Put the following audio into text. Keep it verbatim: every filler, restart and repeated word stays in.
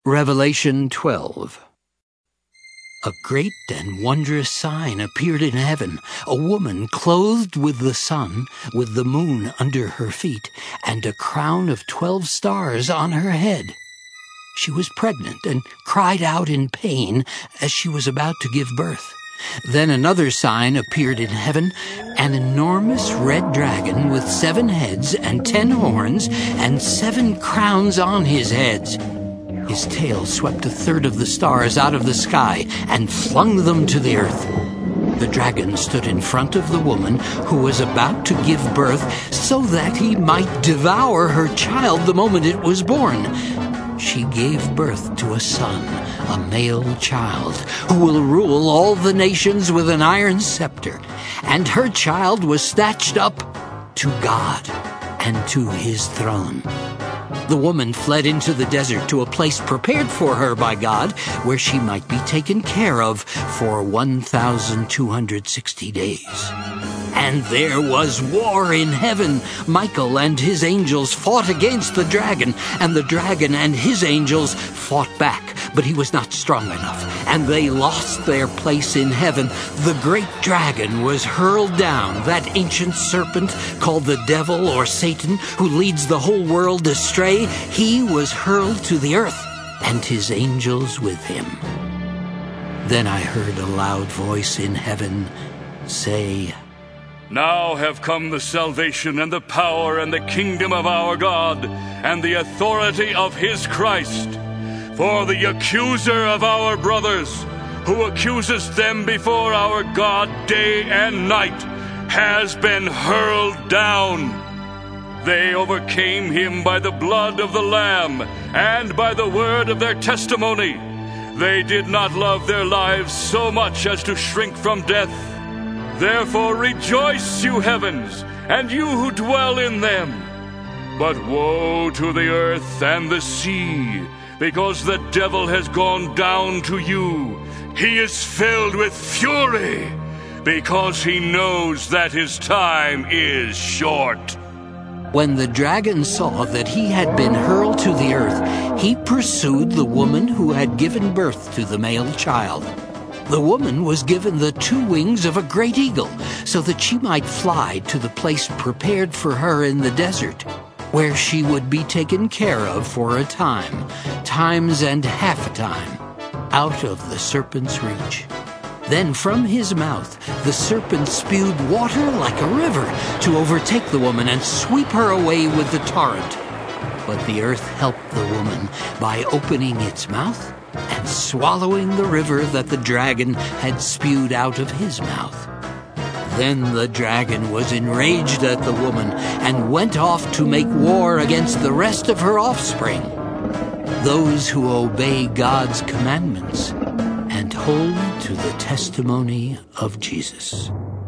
Revelation twelve. A great and wondrous sign appeared in heaven, a woman clothed with the sun, with the moon under her feet, and a crown of twelve stars on her head. She was pregnant and cried out in pain as she was about to give birth. Then another sign appeared in heaven, an enormous red dragon with seven heads and ten horns and seven crowns on his heads. His tail swept a third of the stars out of the sky and flung them to the earth. The dragon stood in front of the woman who was about to give birth so that he might devour her child the moment it was born. She gave birth to a son, a male child, who will rule all the nations with an iron scepter. And her child was snatched up to God and to his throne. The woman fled into the desert to a place prepared for her by God, where she might be taken care of for one thousand two hundred sixty days. And there was war in heaven. Michael and his angels fought against the dragon, and the dragon and his angels fought back, but he was not strong enough, and they lost their place in heaven. The great dragon was hurled down, that ancient serpent called the devil or Satan, who leads the whole world astray. He was hurled to the earth, and his angels with him. Then I heard a loud voice in heaven say, "Now have come the salvation and the power and the kingdom of our God and the authority of his Christ. For the accuser of our brothers, who accuses them before our God day and night, has been hurled down. They overcame him by the blood of the Lamb and by the word of their testimony. They did not love their lives so much as to shrink from death. Therefore rejoice, you heavens, and you who dwell in them. But woe to the earth and the sea, because the devil has gone down to you. He is filled with fury, because he knows that his time is short." When the dragon saw that he had been hurled to the earth, he pursued the woman who had given birth to the male child. The woman was given the two wings of a great eagle, so that she might fly to the place prepared for her in the desert, where she would be taken care of for a time, times and half a time, out of the serpent's reach. Then from his mouth the serpent spewed water like a river to overtake the woman and sweep her away with the torrent. But the earth helped the woman by opening its mouth and swallowing the river that the dragon had spewed out of his mouth. Then the dragon was enraged at the woman and went off to make war against the rest of her offspring, those who obey God's commandments and hold to the testimony of Jesus.